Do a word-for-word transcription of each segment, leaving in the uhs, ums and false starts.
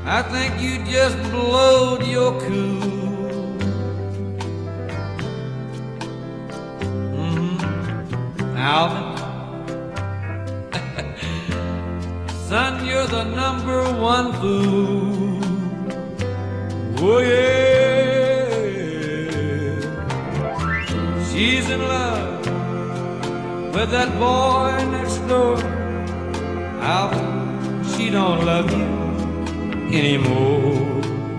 I think you just blowed your cool. Mm-hmm. Alvin, son, you're the number one fool. Oh yeah, she's in love with that boy next door. Alvin, she don't love you anymore.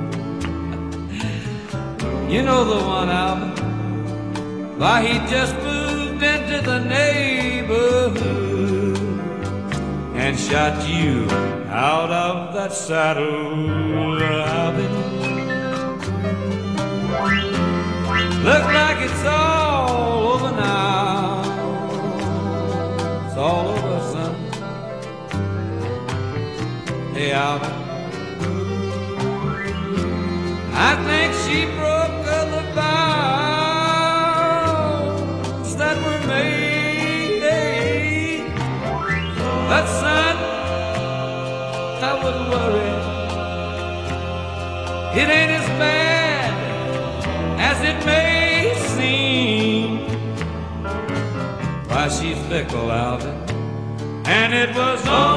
You know the one, Alvin. Why, he just moved into the neighborhood and shot you out of that saddle, Alvin. Looks like it's all over now. It's all over, son. Hey, Alvin, I think she broke the vows that were made. But son, I wouldn't worry. It ain't as bad as it may seem. Why, she's fickle, Alvin, and it was all